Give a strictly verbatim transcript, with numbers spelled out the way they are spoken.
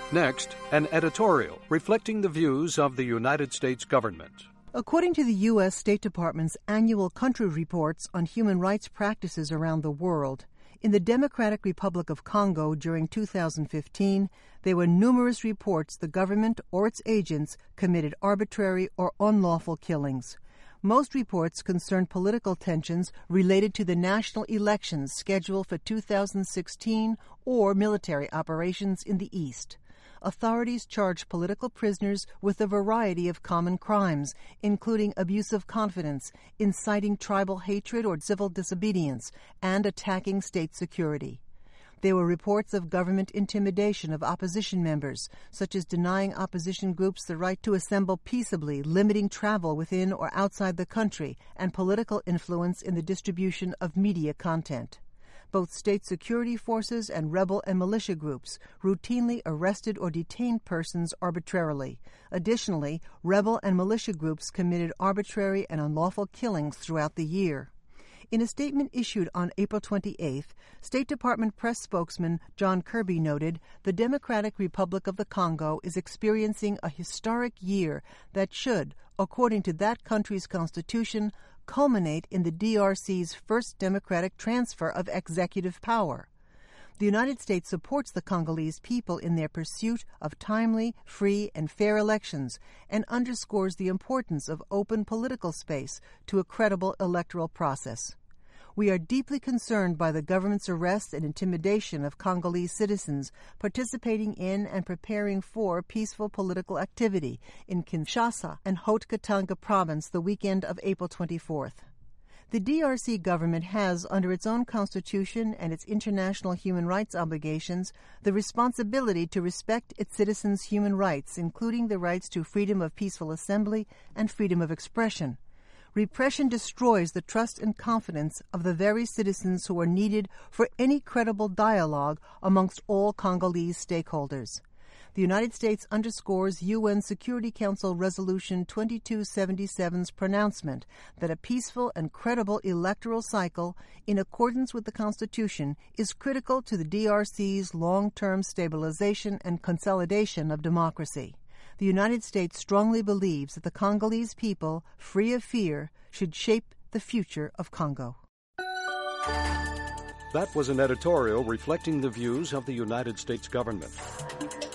Next, an editorial reflecting the views of the United States government. According to the U S State Department's annual country reports on human rights practices around the world, in the Democratic Republic of Congo during two thousand fifteen, there were numerous reports the government or its agents committed arbitrary or unlawful killings. Most reports concerned political tensions related to the national elections scheduled for two thousand sixteen or military operations in the East. Authorities charged political prisoners with a variety of common crimes, including abuse of confidence, inciting tribal hatred or civil disobedience, and attacking state security. There were reports of government intimidation of opposition members, such as denying opposition groups the right to assemble peaceably, limiting travel within or outside the country, and political influence in the distribution of media content. Both state security forces and rebel and militia groups routinely arrested or detained persons arbitrarily. Additionally, rebel and militia groups committed arbitrary and unlawful killings throughout the year. In a statement issued on April twenty-eighth, State Department press spokesman John Kirby noted the Democratic Republic of the Congo is experiencing a historic year that should, according to that country's constitution, culminate in the D R C's first democratic transfer of executive power. The United States supports the Congolese people in their pursuit of timely, free, and fair elections and underscores the importance of open political space to a credible electoral process. We are deeply concerned by the government's arrest and intimidation of Congolese citizens participating in and preparing for peaceful political activity in Kinshasa and Haut-Katanga province the weekend of April twenty-fourth. The D R C government has, under its own constitution and its international human rights obligations, the responsibility to respect its citizens' human rights, including the rights to freedom of peaceful assembly and freedom of expression. Repression destroys the trust and confidence of the very citizens who are needed for any credible dialogue amongst all Congolese stakeholders. The United States underscores U N Security Council Resolution twenty-two seventy-seven's pronouncement that a peaceful and credible electoral cycle, in accordance with the Constitution, is critical to the D R C's long-term stabilization and consolidation of democracy. The United States strongly believes that the Congolese people, free of fear, should shape the future of Congo. That was an editorial reflecting the views of the United States government.